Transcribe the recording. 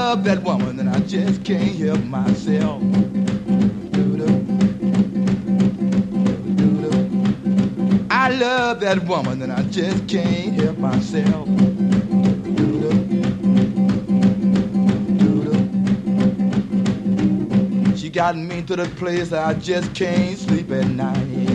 love that woman and I just can't help myself. I love that woman and I just can't help myself. She got me to the place that I just can't sleep at night.